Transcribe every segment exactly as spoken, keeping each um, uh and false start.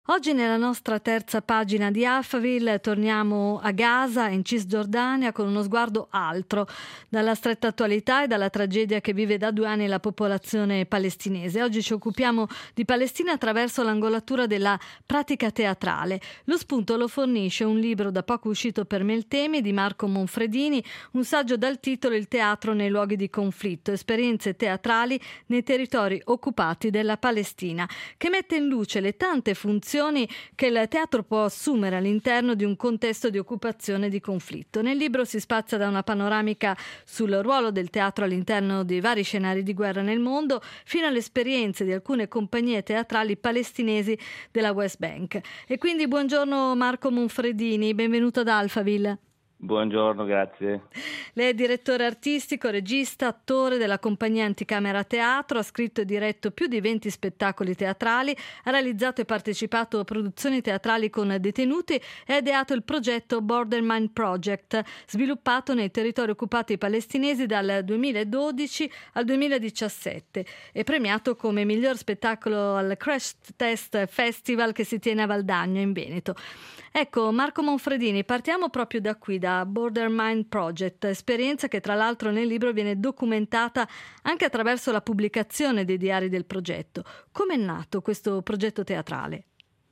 Oggi nella nostra terza pagina di Alphaville torniamo a Gaza, in Cisgiordania, con uno sguardo altro dalla stretta attualità e dalla tragedia che vive da due anni la popolazione palestinese. Oggi ci occupiamo di Palestina attraverso l'angolatura della pratica teatrale. Lo spunto lo fornisce un libro da poco uscito per Meltemi di Marco Monfredini, un saggio dal titolo Il teatro nei luoghi di conflitto, esperienze teatrali nei territori occupati della Palestina, che mette in luce le tante funzioni che il teatro può assumere all'interno di un contesto di occupazione e di conflitto. Nel libro si spazia da una panoramica sul ruolo del teatro all'interno dei vari scenari di guerra nel mondo fino alle esperienze di alcune compagnie teatrali palestinesi della West Bank. E quindi buongiorno Marco Monfredini, benvenuto ad Alphaville. Buongiorno, grazie. Lei è direttore artistico, regista, attore della compagnia Anticamera Teatro, ha scritto e diretto più di venti spettacoli teatrali, ha realizzato e partecipato a produzioni teatrali con detenuti e ha ideato il progetto Borderline Project, sviluppato nei territori occupati palestinesi dal duemiladodici al duemiladiciassette e premiato come miglior spettacolo al Crash Test Festival che si tiene a Valdagno in Veneto. Ecco, Marco Monfredini, partiamo proprio da qui, da Borderline Project, esperienza che tra l'altro nel libro viene documentata anche attraverso la pubblicazione dei diari del progetto. Come è nato questo progetto teatrale?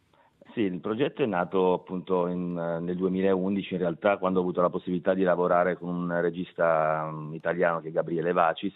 Sì, il progetto è nato appunto in, nel duemilaundici, in realtà, quando ho avuto la possibilità di lavorare con un regista um, italiano che è Gabriele Vacis,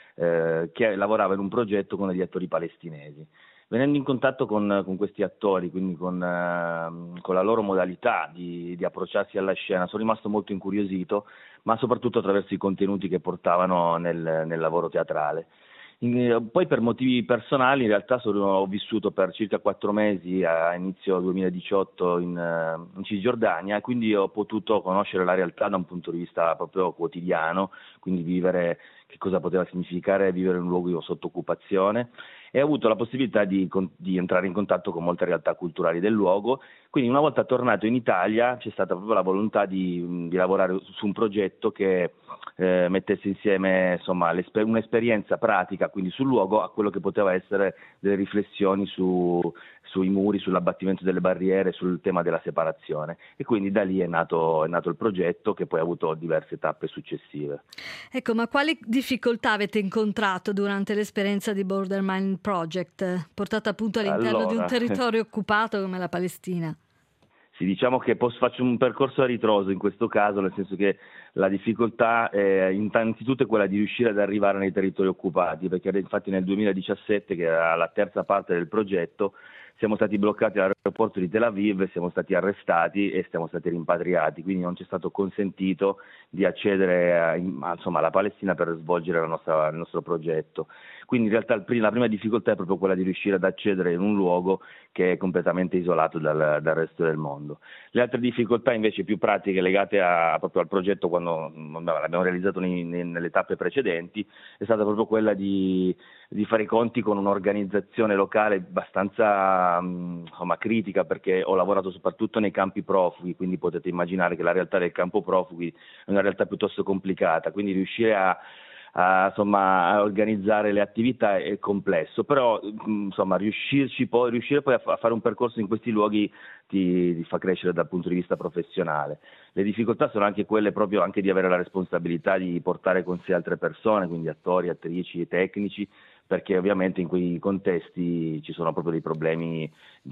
eh, che lavorava in un progetto con degli attori palestinesi. Venendo in contatto con, con questi attori, quindi con, eh, con la loro modalità di, di approcciarsi alla scena, sono rimasto molto incuriosito, ma soprattutto attraverso i contenuti che portavano nel, nel lavoro teatrale. In, poi per motivi personali in realtà sono, ho vissuto per circa quattro mesi a inizio duemiladiciotto in, in Cisgiordania e quindi ho potuto conoscere la realtà da un punto di vista proprio quotidiano, quindi vivere che cosa poteva significare vivere in un luogo sotto occupazione, e ho avuto la possibilità di, di entrare in contatto con molte realtà culturali del luogo. Quindi una volta tornato in Italia c'è stata proprio la volontà di, di lavorare su un progetto che eh, mettesse insieme insomma, un'esperienza pratica, quindi sul luogo, a quello che poteva essere delle riflessioni su, sui muri, sull'abbattimento delle barriere, sul tema della separazione. E quindi da lì è nato, è nato il progetto, che poi ha avuto diverse tappe successive. Ecco, ma quali difficoltà avete incontrato durante l'esperienza di Borderline Project, portata appunto all'interno Allora, di un territorio occupato come la Palestina? Sì, diciamo che posso, faccio un percorso a ritroso in questo caso, nel senso che la difficoltà è innanzitutto è quella di riuscire ad arrivare nei territori occupati, perché infatti nel duemiladiciassette, che era la terza parte del progetto, siamo stati bloccati all'aeroporto di Tel Aviv, siamo stati arrestati e siamo stati rimpatriati, quindi non ci è stato consentito di accedere a, insomma, alla Palestina per svolgere la nostra, il nostro progetto. Quindi in realtà la prima difficoltà è proprio quella di riuscire ad accedere in un luogo che è completamente isolato dal, dal resto del mondo. Le altre difficoltà invece più pratiche, legate a, proprio al progetto quando l'abbiamo realizzato nei, nei, nelle tappe precedenti, è stata proprio quella di, di fare i conti con un'organizzazione locale abbastanza insomma, critica, perché ho lavorato soprattutto nei campi profughi, quindi potete immaginare che la realtà del campo profughi è una realtà piuttosto complicata, quindi riuscire a A, insomma, a organizzare le attività è complesso, però insomma, riuscirci poi, riuscire poi a, a fare un percorso in questi luoghi ti, ti fa crescere dal punto di vista professionale. Le difficoltà sono anche quelle proprio anche di avere la responsabilità di portare con sé altre persone, quindi attori, attrici, tecnici, perché ovviamente in quei contesti ci sono proprio dei problemi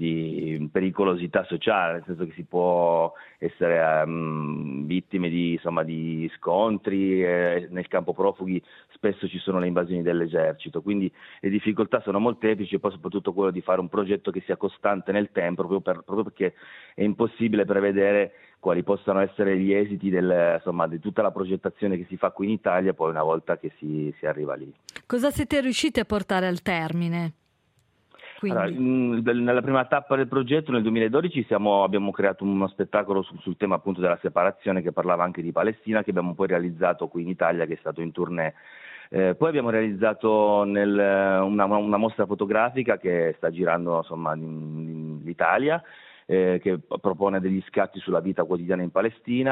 di pericolosità sociale, nel senso che si può essere um, vittime di, insomma, di scontri, eh, nel campo profughi spesso ci sono le invasioni dell'esercito, quindi le difficoltà sono molteplici, e poi soprattutto quello di fare un progetto che sia costante nel tempo, proprio, per, proprio perché è impossibile prevedere quali possano essere gli esiti del, insomma, di tutta la progettazione che si fa qui in Italia poi una volta che si, si arriva lì. Cosa siete riusciti a portare al termine? Allora, in, nella prima tappa del progetto, nel duemiladodici, siamo, abbiamo creato uno spettacolo su, sul tema appunto della separazione, che parlava anche di Palestina, che abbiamo poi realizzato qui in Italia, che è stato in tournée. Eh, poi abbiamo realizzato nel, una, una mostra fotografica che sta girando insomma, in, in l'Italia, eh, che propone degli scatti sulla vita quotidiana in Palestina.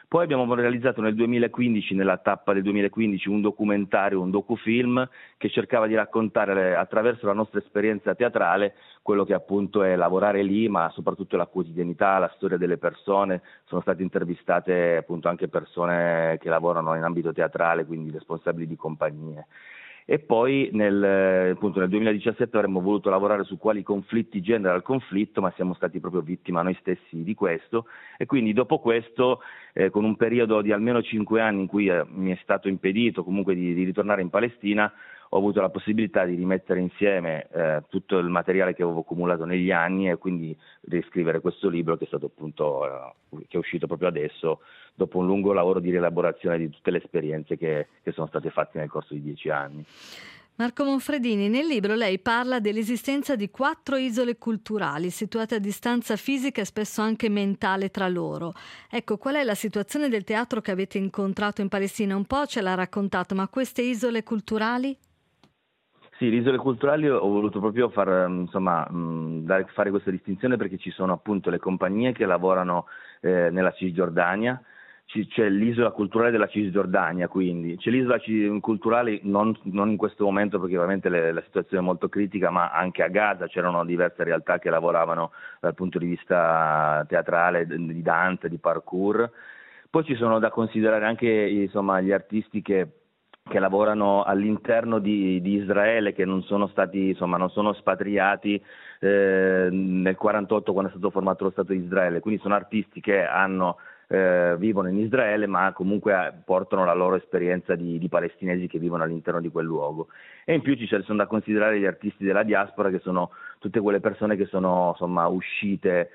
Poi abbiamo realizzato nel duemilaquindici, nella tappa del duemilaquindici, un documentario, un docufilm che cercava di raccontare attraverso la nostra esperienza teatrale quello che appunto è lavorare lì, ma soprattutto la quotidianità, la storia delle persone. Sono state intervistate appunto anche persone che lavorano in ambito teatrale, quindi responsabili di compagnie. E poi nel, appunto nel duemiladiciassette avremmo voluto lavorare su quali conflitti genera il conflitto, ma siamo stati proprio vittima noi stessi di questo, e quindi dopo questo, eh, con un periodo di almeno cinque anni in cui eh, mi è stato impedito comunque di, di ritornare in Palestina, ho avuto la possibilità di rimettere insieme eh, tutto il materiale che avevo accumulato negli anni e quindi riscrivere questo libro che è stato appunto eh, che è uscito proprio adesso, dopo un lungo lavoro di rielaborazione di tutte le esperienze che, che sono state fatte nel corso di dieci anni. Marco Monfredini, nel libro lei parla dell'esistenza di quattro isole culturali situate a distanza fisica e spesso anche mentale tra loro. Ecco, qual è la situazione del teatro che avete incontrato in Palestina? Un po' ce l'ha raccontato, ma queste isole culturali? Sì, le isole culturali ho voluto proprio far, insomma, dare, fare questa distinzione perché ci sono appunto le compagnie che lavorano eh, nella Cisgiordania, c'è l'isola culturale della Cisgiordania, quindi c'è l'isola culturale non, non in questo momento perché ovviamente le, la situazione è molto critica, ma anche a Gaza c'erano diverse realtà che lavoravano dal punto di vista teatrale, di danza, di parkour. Poi ci sono da considerare anche insomma, gli artisti che che lavorano all'interno di, di Israele, che non sono stati, insomma, non sono spatriati eh, nel quarantotto quando è stato formato lo Stato di Israele, quindi sono artisti che hanno, eh, vivono in Israele ma comunque portano la loro esperienza di, di palestinesi che vivono all'interno di quel luogo. E in più ci sono da considerare gli artisti della diaspora, che sono tutte quelle persone che sono insomma, uscite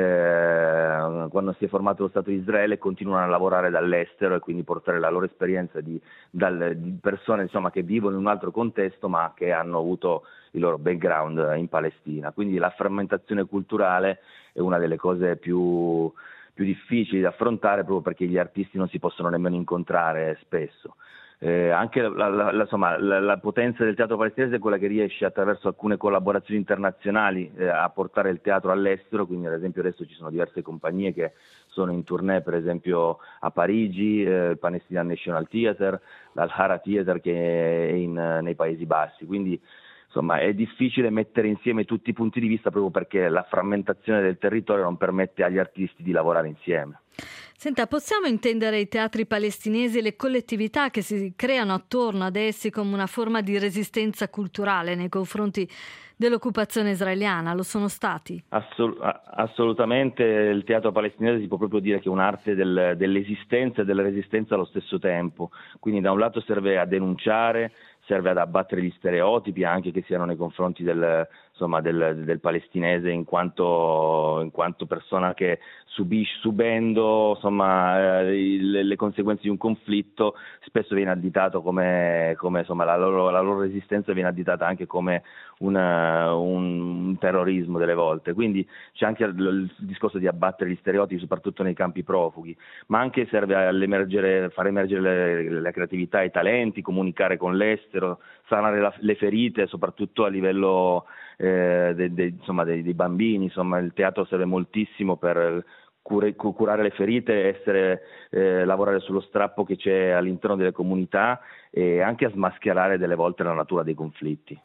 Eh, quando si è formato lo Stato di Israele, continuano a lavorare dall'estero e quindi portare la loro esperienza di, dal, di persone insomma, che vivono in un altro contesto ma che hanno avuto il loro background in Palestina. Quindi la frammentazione culturale è una delle cose più, più difficili da affrontare proprio perché gli artisti non si possono nemmeno incontrare spesso. Eh, anche la, la, la, insomma, la, la potenza del teatro palestinese è quella che riesce attraverso alcune collaborazioni internazionali eh, a portare il teatro all'estero, quindi ad esempio adesso ci sono diverse compagnie che sono in tournée, per esempio a Parigi, eh, il Palestinian National Theatre, l'Al-Hara Theatre che è in, nei Paesi Bassi, quindi insomma è difficile mettere insieme tutti i punti di vista proprio perché la frammentazione del territorio non permette agli artisti di lavorare insieme. Senta, possiamo intendere i teatri palestinesi e le collettività che si creano attorno ad essi come una forma di resistenza culturale nei confronti dell'occupazione israeliana? Lo sono stati? Assol- assolutamente, il teatro palestinese si può proprio dire che è un'arte del, dell'esistenza e della resistenza allo stesso tempo, quindi da un lato serve a denunciare, serve ad abbattere gli stereotipi anche che siano nei confronti del, insomma, del, del palestinese in quanto, in quanto persona che subisce, subendo insomma, eh, le, le conseguenze di un conflitto, spesso viene additato come, come insomma, la, loro, la loro resistenza viene additata anche come una, un terrorismo delle volte, quindi c'è anche il, il discorso di abbattere gli stereotipi soprattutto nei campi profughi, ma anche serve all'emergere, far emergere le, le creatività e i talenti, comunicare con l'estero, sanare la, le ferite soprattutto a livello eh, de, de, insomma, dei, dei bambini, insomma il teatro serve moltissimo per cure, curare le ferite, essere, eh, lavorare sullo strappo che c'è all'interno delle comunità e anche a smascherare delle volte la natura dei conflitti.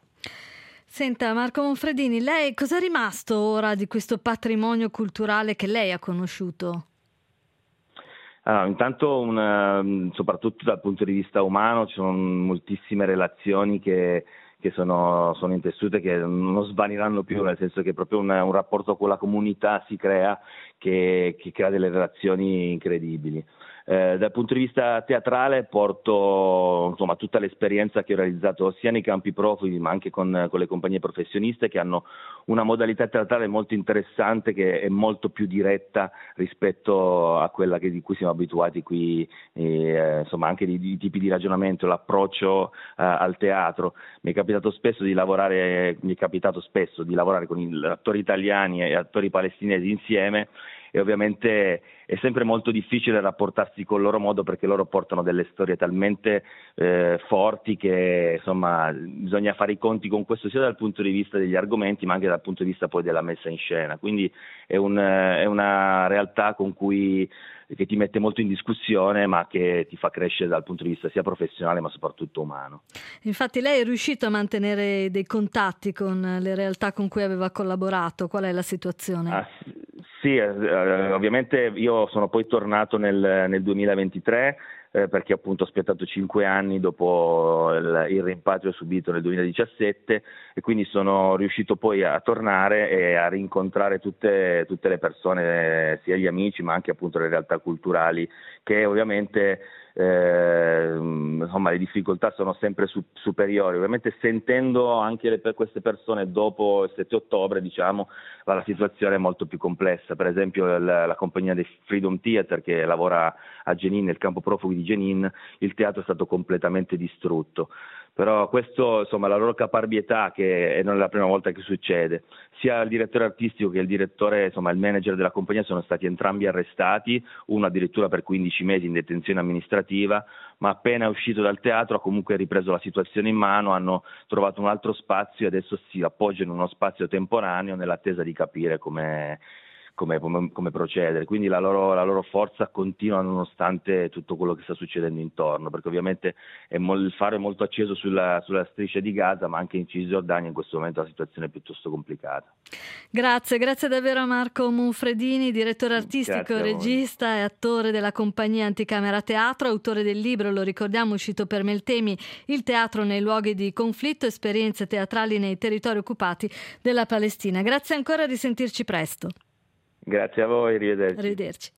Senta Marco Monfredini, lei cosa è rimasto ora di questo patrimonio culturale che lei ha conosciuto? Allora, intanto una, soprattutto dal punto di vista umano ci sono moltissime relazioni che, che sono, sono intessute, che non svaniranno più, nel senso che proprio un, un rapporto con la comunità si crea che, che crea delle relazioni incredibili. Eh, dal punto di vista teatrale porto insomma, tutta l'esperienza che ho realizzato sia nei campi profughi ma anche con, con le compagnie professioniste che hanno una modalità teatrale molto interessante che è molto più diretta rispetto a quella che, di cui siamo abituati qui, eh, insomma anche di, di tipi di ragionamento, l'approccio eh, al teatro. Mi è capitato spesso di lavorare, mi è capitato spesso di lavorare con attori italiani e attori palestinesi insieme e ovviamente è sempre molto difficile rapportarsi con loro modo, perché loro portano delle storie talmente eh, forti che insomma bisogna fare i conti con questo sia dal punto di vista degli argomenti ma anche dal punto di vista poi della messa in scena, quindi è, un, è una realtà con cui che ti mette molto in discussione ma che ti fa crescere dal punto di vista sia professionale ma soprattutto umano. Infatti lei è riuscito a mantenere dei contatti con le realtà con cui aveva collaborato? Qual è la situazione? Ah, sì, eh, ovviamente io sono poi tornato nel, nel duemilaventitré eh, perché appunto ho aspettato cinque anni dopo il, il rimpatrio subito nel duemiladiciassette e quindi sono riuscito poi a tornare e a rincontrare tutte, tutte le persone, sia gli amici ma anche appunto le realtà culturali che ovviamente eh, insomma le difficoltà sono sempre su, superiori, ovviamente sentendo anche le, per queste persone dopo il sette ottobre diciamo la situazione è molto più complessa. Per esempio la, la compagnia del Freedom Theater che lavora a Jenin, nel campo profughi di Jenin, il teatro è stato completamente distrutto. Però questo, insomma, la loro caparbietà, che non è la prima volta che succede, sia il direttore artistico che il direttore, insomma il manager della compagnia sono stati entrambi arrestati, uno addirittura per quindici mesi in detenzione amministrativa, ma appena uscito dal teatro ha comunque ripreso la situazione in mano, hanno trovato un altro spazio e adesso si appoggiano in uno spazio temporaneo nell'attesa di capire come Come, come, come procedere, quindi la loro, la loro forza continua nonostante tutto quello che sta succedendo intorno, perché ovviamente è mo- il faro è molto acceso sulla, sulla striscia di Gaza, ma anche in Cisgiordania in questo momento la situazione è piuttosto complicata. Grazie, grazie davvero a Marco Monfredini, direttore artistico, regista e attore della compagnia Anticamera Teatro, autore del libro, lo ricordiamo, uscito per Meltemi, Il teatro nei luoghi di conflitto, esperienze teatrali nei territori occupati della Palestina. Grazie ancora, di sentirci presto. Grazie a voi, arrivederci. Arrivederci.